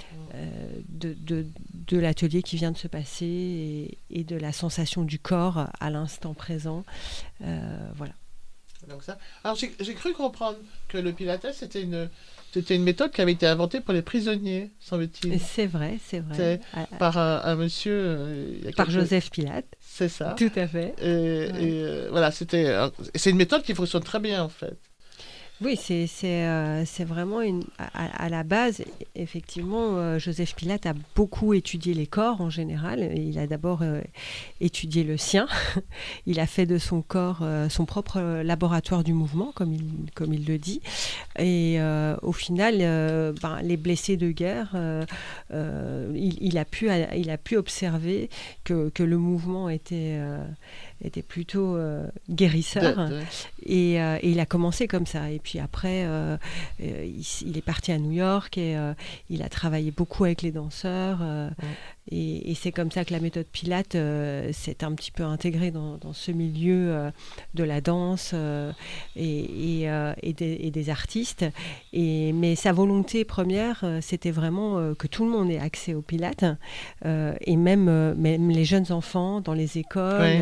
de l'atelier qui vient de se passer et de la sensation du corps à l'instant présent. Voilà. Donc ça. Alors j'ai cru comprendre que le Pilates c'était une méthode qui avait été inventée pour les prisonniers, semble-t-il. C'est vrai. Par un monsieur... par Joseph Pilate. C'est ça. Tout à fait. Et voilà, c'est une méthode qui fonctionne très bien, en fait. Oui, c'est vraiment à la base, effectivement, Joseph Pilate a beaucoup étudié les corps en général. Il a d'abord étudié le sien. Il a fait de son corps son propre laboratoire du mouvement, comme il le dit. Et au final, les blessés de guerre, il a pu observer que le mouvement était plutôt guérisseur. Et il a commencé comme ça. Et puis après, il est parti à New York et il a travaillé beaucoup avec les danseurs. Et c'est comme ça que la méthode Pilates s'est un petit peu intégrée dans ce milieu de la danse et des artistes. Mais sa volonté première, c'était vraiment que tout le monde ait accès au Pilates, et même les jeunes enfants dans les écoles. Oui.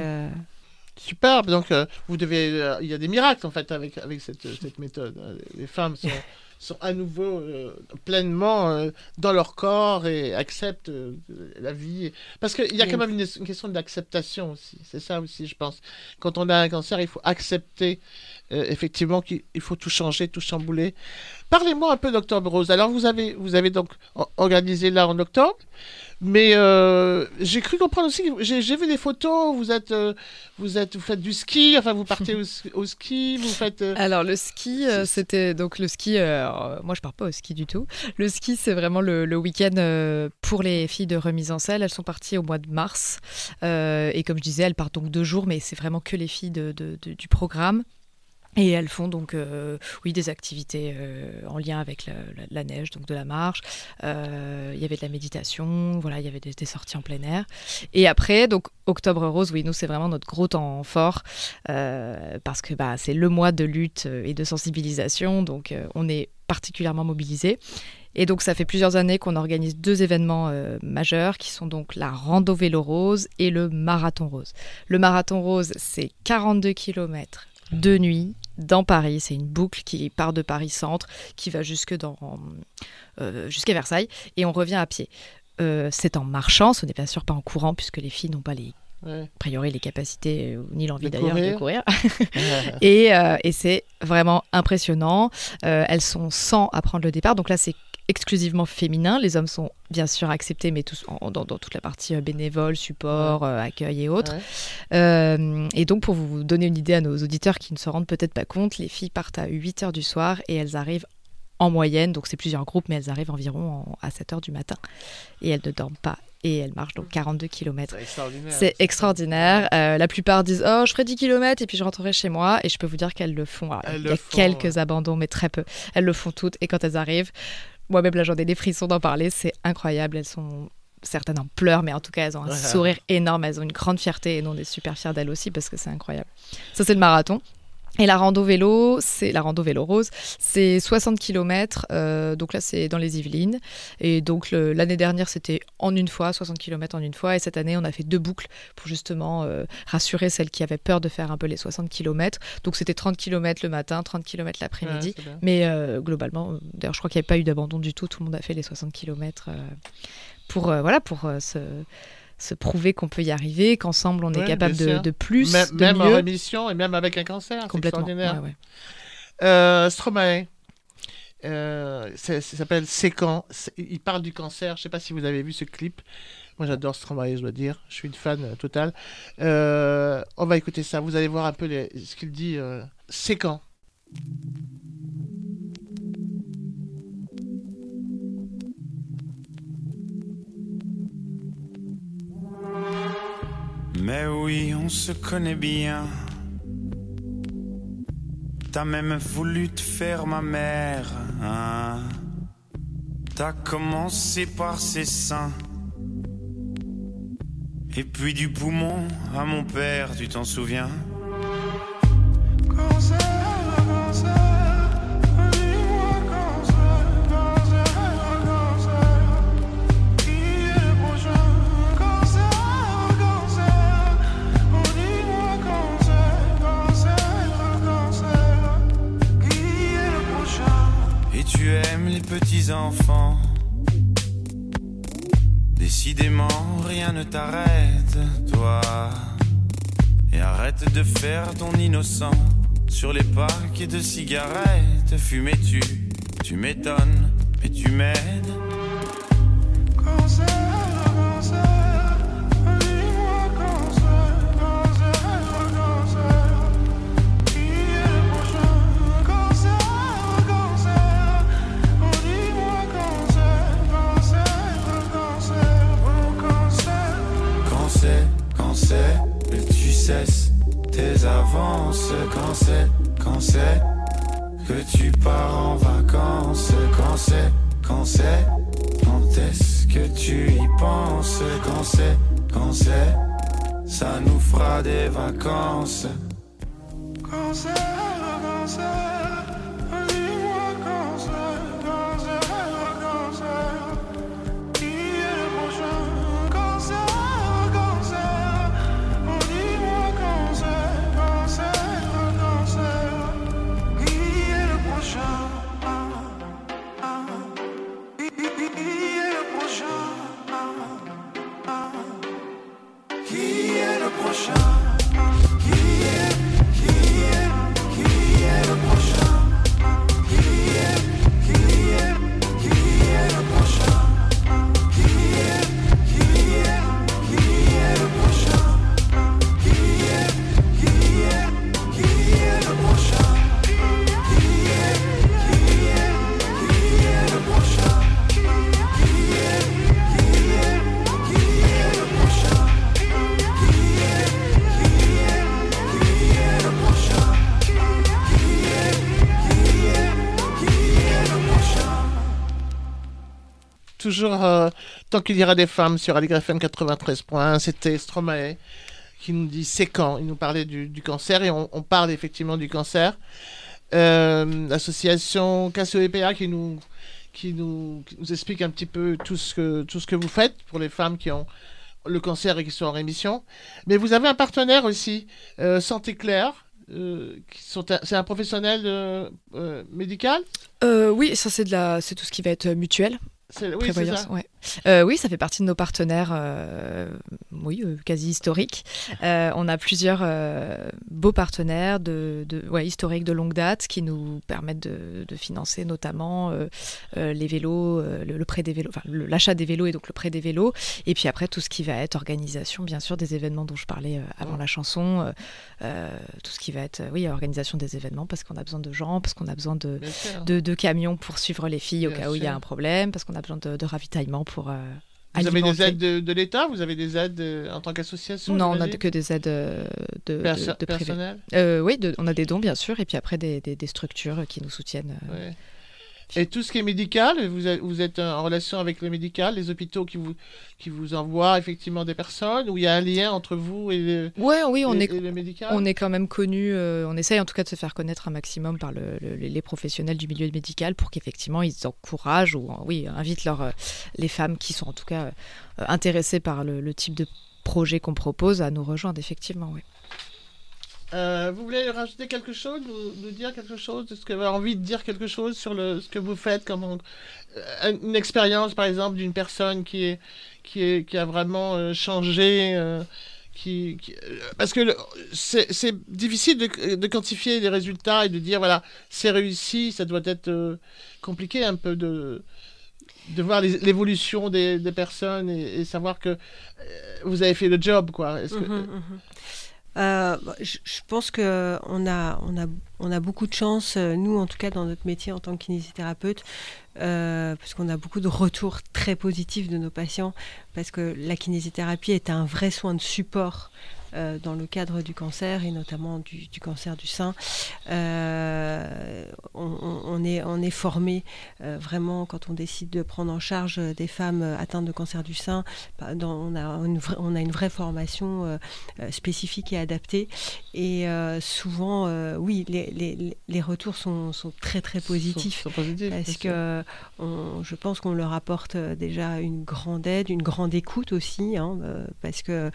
Superbe. Donc, il y a des miracles en fait avec cette méthode. Les femmes sont à nouveau pleinement dans leur corps et acceptent la vie. Parce qu'il y a quand même une question d'acceptation aussi. C'est ça aussi, je pense. Quand on a un cancer, il faut accepter effectivement qu'il faut tout changer, tout chambouler. Parlez-moi un peu d'Octobre Rose. Alors, vous avez donc organisé là en octobre, mais j'ai cru comprendre aussi, j'ai vu des photos, vous faites du ski, enfin vous partez au ski, vous faites... Alors le ski, c'était donc le ski, moi je pars pas au ski du tout. Le ski, c'est vraiment le week-end pour les filles de Remise en Selle. Elles sont parties au mois de mars et comme je disais, elles partent donc 2 jours, mais c'est vraiment que les filles du programme. Et elles font donc des activités en lien avec la neige, donc de la marche. Il y avait de la méditation, voilà, il y avait des sorties en plein air. Et après, donc Octobre Rose, oui, nous c'est vraiment notre gros temps fort parce que c'est le mois de lutte et de sensibilisation, donc on est particulièrement mobilisés. Et donc ça fait plusieurs années qu'on organise 2 événements majeurs qui sont donc la Rando Vélo Rose et le Marathon Rose. Le Marathon Rose, c'est 42 km de nuit dans Paris. C'est une boucle qui part de Paris Centre, qui va jusqu'à Versailles, et on revient à pied. C'est en marchant, ce n'est bien sûr pas en courant, puisque les filles n'ont pas a priori les capacités, ni l'envie d'ailleurs de courir. Et c'est vraiment impressionnant. Elles sont 100 à prendre le départ, donc là c'est exclusivement féminin. Les hommes sont bien sûr acceptés, mais tous dans toute la partie bénévole, support, accueil et autres. Et donc, pour vous donner une idée à nos auditeurs qui ne se rendent peut-être pas compte, les filles partent à 8h du soir et elles arrivent en moyenne, donc c'est plusieurs groupes, mais elles arrivent environ à 7h du matin. Et elles ne dorment pas. Et elles marchent donc 42 km. C'est extraordinaire. La plupart disent « Oh, je ferai 10 km et puis je rentrerai chez moi ». Et je peux vous dire qu'elles le font. Alors, il y a quelques abandons, mais très peu. Elles le font toutes. Et quand elles arrivent, moi-même, là, j'en ai des frissons d'en parler. C'est incroyable. Elles sont... Certaines en pleurent, mais en tout cas, elles ont un sourire énorme. Elles ont une grande fierté. Et nous, on est super fiers d'elles aussi parce que c'est incroyable. Ça, c'est le marathon. Et la rando vélo, c'est la rando vélo rose, c'est 60 km, donc là c'est dans les Yvelines. Et donc l'année dernière c'était en une fois, 60 km en une fois, et cette année on a fait 2 boucles pour justement rassurer celles qui avaient peur de faire un peu les 60 km. Donc c'était 30 km le matin, 30 km l'après-midi, mais globalement, d'ailleurs je crois qu'il n'y avait pas eu d'abandon du tout, tout le monde a fait les 60 km pour se prouver qu'on peut y arriver, qu'ensemble on est capable de plus, de même mieux. En rémission et même avec un cancer. Complètement. C'est extraordinaire. Stromae, ça s'appelle C'est quand. Il parle du cancer. Je ne sais pas si vous avez vu ce clip. Moi j'adore Stromae, je dois dire. Je suis une fan totale. On va écouter ça. Vous allez voir un peu ce qu'il dit. C'est quand. Mais oui, on se connaît bien. T'as même voulu te faire ma mère, hein? T'as commencé par ses seins, et puis du poumon à mon père, tu t'en souviens? Tu aimes les petits enfants. Décidément, rien ne t'arrête, toi. Et arrête de faire ton innocent sur les paquets de cigarettes. Fumais-tu, tu m'étonnes, mais tu m'aides. Que tu cesses tes avances, quand c'est que tu pars en vacances, quand est-ce que tu y penses, quand c'est, ça nous fera des vacances. Quand c'est. toujours tant qu'il y aura des femmes sur Aligre FM 93.1. C'était Stromae qui nous dit c'est quand. Il nous parlait du cancer et on parle effectivement du cancer. L'association Cassio-EPA qui nous explique un petit peu tout ce que vous faites pour les femmes qui ont le cancer et qui sont en rémission. Mais vous avez un partenaire aussi, Santé Claire. C'est un professionnel médical? Oui, ça c'est tout ce qui va être mutuel. Oui, c'est ça. Ouais. Oui, ça fait partie de nos partenaires quasi historiques. On a plusieurs beaux partenaires historiques de longue date qui nous permettent de financer notamment les vélos, le prêt des vélos, l'achat des vélos et donc le prêt des vélos. Et puis après, tout ce qui va être organisation, bien sûr, des événements dont je parlais avant la chanson. Tout ce qui va être organisation des événements parce qu'on a besoin de gens, parce qu'on a besoin de camions pour suivre les filles au cas où il y a un problème, parce qu'on a besoin de ravitaillement pour vous avez des aides de l'État? Vous avez des aides en tant qu'association? Non, on n'a que des aides de personnel. Oui, on a des dons bien sûr, et puis après des structures qui nous soutiennent. Ouais. Et tout ce qui est médical, vous êtes en relation avec le médical, les hôpitaux qui vous envoient effectivement des personnes, où il y a un lien entre vous et le, le médical? On est quand même connus, on essaye en tout cas de se faire connaître un maximum par les professionnels du milieu médical pour qu'effectivement ils encouragent ou invitent les femmes qui sont en tout cas intéressées par le type de projet qu'on propose à nous rejoindre effectivement, oui. Vous voulez rajouter quelque chose, nous dire quelque chose, est-ce que vous avez envie de dire quelque chose sur ce que vous faites, une expérience par exemple d'une personne qui a vraiment changé, parce que c'est difficile de quantifier les résultats et de dire voilà c'est réussi, ça doit être compliqué un peu de voir l'évolution des personnes et savoir que vous avez fait le job quoi. Est-ce que je pense qu'on a beaucoup de chance, nous en tout cas dans notre métier en tant que kinésithérapeute, parce qu'on a beaucoup de retours très positifs de nos patients, parce que la kinésithérapie est un vrai soin de support dans le cadre du cancer et notamment du cancer du sein. On est formé vraiment quand on décide de prendre en charge des femmes atteintes de cancer du sein. On a une vraie formation spécifique et adaptée. Et souvent, oui, les retours sont très très positifs. Sont positifs parce que je pense qu'on leur apporte déjà une grande aide, une grande écoute aussi, parce que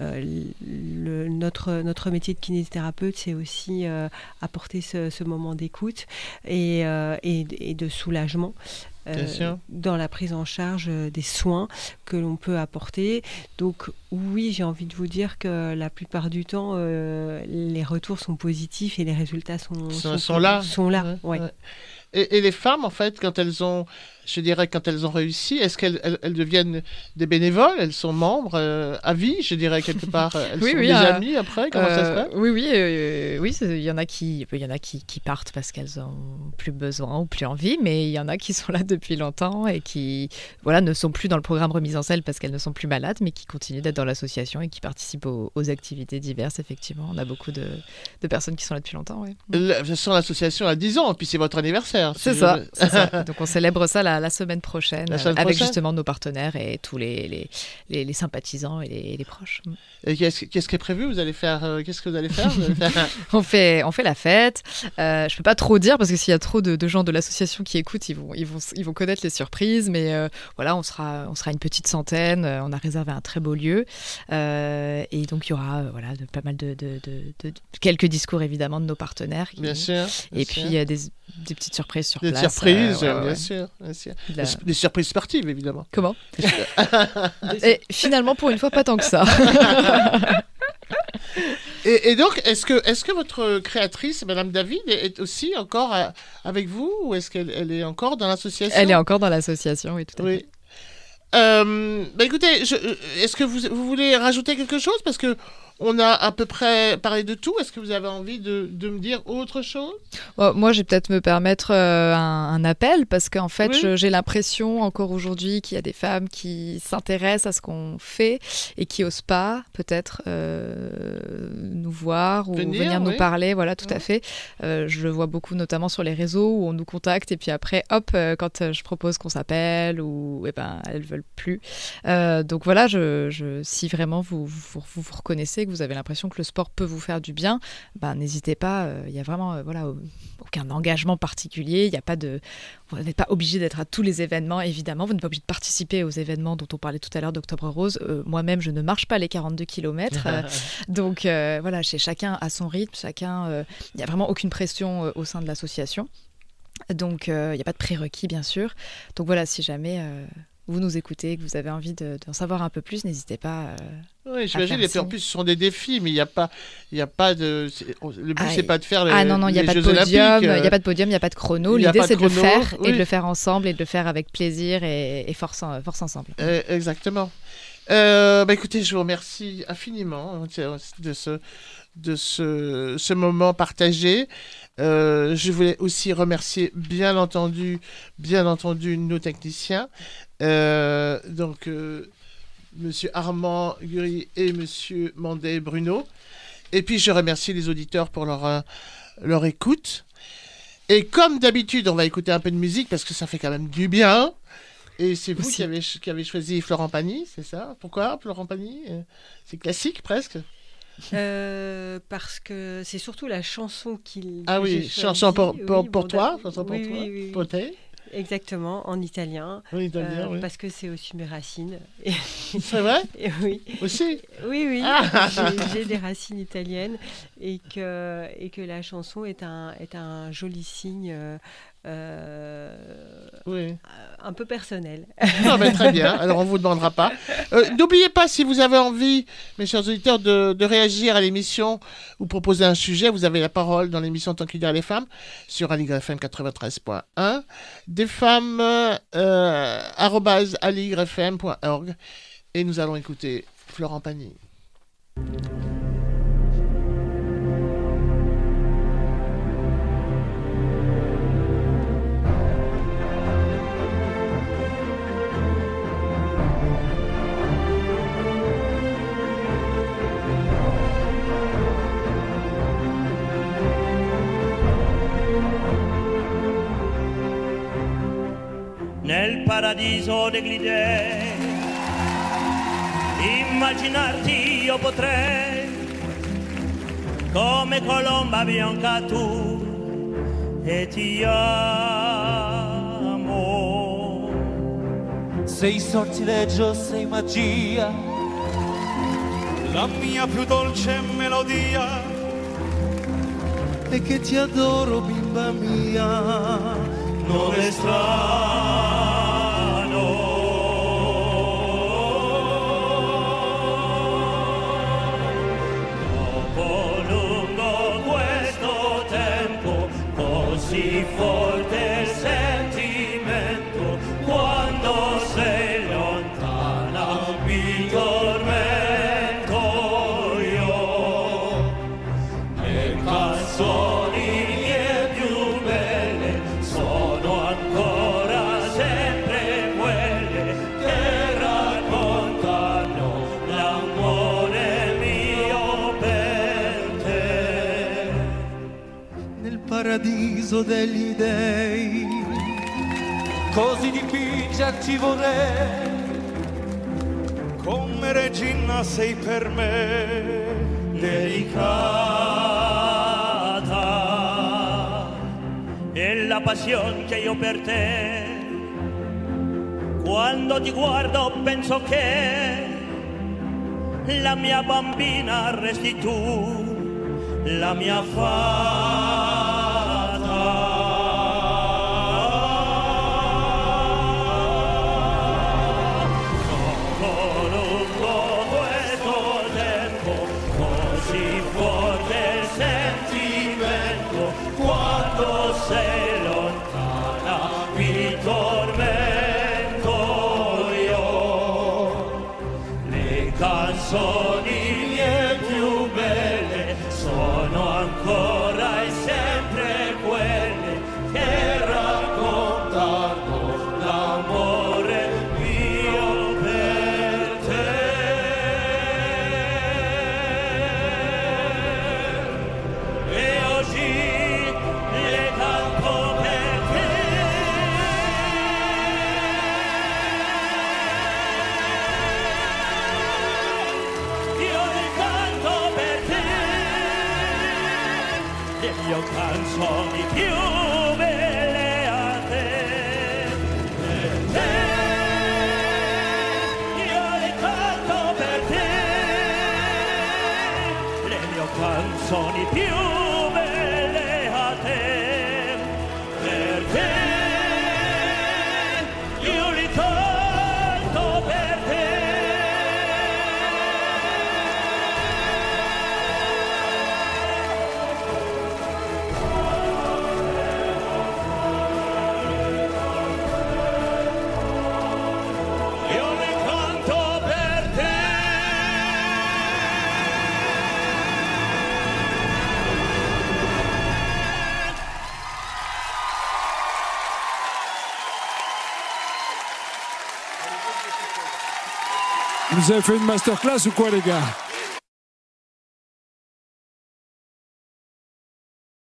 notre métier de kinésithérapeute, c'est aussi apporter ce moment d'écoute et de soulagement dans la prise en charge des soins que l'on peut apporter. Donc oui, j'ai envie de vous dire que la plupart du temps, les retours sont positifs et les résultats sont là. Ouais. Et les femmes, en fait, quand elles ont réussi, est-ce qu'elles deviennent des bénévoles? Elles sont membres à vie, je dirais, quelque part. Elles sont des amies après? Comment ça se passe? Oui, il y en a qui partent parce qu'elles ont plus besoin ou plus envie, mais il y en a qui sont là depuis longtemps et qui ne sont plus dans le programme Remise en selle parce qu'elles ne sont plus malades, mais qui continuent d'être dans l'association et qui participent aux activités diverses, effectivement. On a beaucoup de personnes qui sont là depuis longtemps, oui. De toute façon, l'association a 10 ans, puis c'est votre anniversaire. C'est ça. Donc on célèbre ça la semaine prochaine avec justement nos partenaires et tous les sympathisants et les proches. Et qu'est-ce qui est prévu? Vous allez faire qu'est-ce que vous allez faire? On fait la fête. Je peux pas trop dire parce que s'il y a trop de gens de l'association qui écoutent, ils vont connaître les surprises. Mais on sera une petite centaine. On a réservé un très beau lieu et donc il y aura pas mal de quelques discours évidemment de nos partenaires. Bien sûr. Et puis il y a des petites surprises sur place. Des surprises, bien sûr. Des surprises sportives, évidemment. Comment? Et finalement, pour une fois, pas tant que ça. Et donc, est-ce que votre créatrice, Madame David, est aussi encore avec vous ou est-ce qu'elle est encore dans l'association? Elle est encore dans l'association, oui, tout à fait. Écoutez, est-ce que vous voulez rajouter quelque chose? Parce que On a à peu près parlé de tout. Est-ce que vous avez envie de me dire autre chose ? Moi, je vais peut-être me permettre un appel parce qu'en fait, Oui. j'ai l'impression encore aujourd'hui qu'il y a des femmes qui s'intéressent à ce qu'on fait et qui n'osent pas peut-être nous voir ou venir nous parler. Voilà, tout à fait. Je le vois beaucoup notamment sur les réseaux où on nous contacte et puis après, hop, quand je propose qu'on s'appelle ou elles veulent plus. Donc voilà, si vraiment vous reconnaissez que vous avez l'impression que le sport peut vous faire du bien, n'hésitez pas. Il y a vraiment aucun engagement particulier. Il y a pas de, vous n'êtes pas obligé d'être à tous les événements, évidemment. Vous n'êtes pas obligé de participer aux événements dont on parlait tout à l'heure d'Octobre Rose. Moi-même, je ne marche pas les 42 km. Donc voilà, chez chacun à son rythme, il n'y a vraiment aucune pression au sein de l'association. Donc il n'y a pas de prérequis, bien sûr. Donc voilà, si jamais vous nous écoutez, que vous avez envie d'en savoir un peu plus, n'hésitez pas. Oui, j'imagine. Et puis en plus, ce sont des défis, mais il n'y a pas de. Le but, c'est pas de faire les non, il n'y a pas de podium, il n'y a pas de podium, il n'y a pas de chrono. L'idée, c'est de le faire et de le faire ensemble et de le faire avec plaisir et force ensemble. Exactement. Écoutez, je vous remercie infiniment de ce moment partagé. Je voulais aussi remercier bien entendu nos techniciens, Monsieur Armand Gury et Monsieur Mandé Bruno. Et puis je remercie les auditeurs pour leur écoute. Et comme d'habitude, on va écouter un peu de musique parce que ça fait quand même du bien. Et c'est vous qui avez choisi Florent Pagny, c'est ça ? Pourquoi Florent Pagny ? C'est classique presque. Parce que c'est surtout la chanson qu'il. Ah oui, chanson pour toi, chanson pour toi. Oui. Exactement, en italien. Oui, italien, oui. Parce que c'est aussi mes racines. C'est vrai ? Oui. Aussi ? Oui. Ah. J'ai des racines italiennes et que la chanson est un joli signe. Un peu personnel. Non, mais très bien, alors on ne vous demandera pas. N'oubliez pas, si vous avez envie, mes chers auditeurs, de réagir à l'émission ou proposer un sujet, vous avez la parole dans l'émission Tant qu'il y a les femmes sur AligrefM 93.1, desfemmes@aligrefm.org, et nous allons écouter Florent Pagny. Nel paradiso degli dei, immaginarti io potrei, come colomba bianca tu, e ti amo. Sei sortileggio, sei magia, la mia più dolce melodia, e che ti adoro, bimba mia. Non è strano, dopo lungo questo tempo, così forte il sentimento, quando sei lontana mi tormento io, le canzoni mie più belle sono ancora sempre quelle che raccontano l'amore mio per te. Nel paradiso degli dei, così dipingerti vorrei, come regina sei per me delicata, è la passione che io per te, quando ti guardo penso che la mia bambina resti tu, la mia fata. Quando sei lontana mi tormento io, le canzoni mie più Vous nous avez fait une masterclass ou quoi, les gars?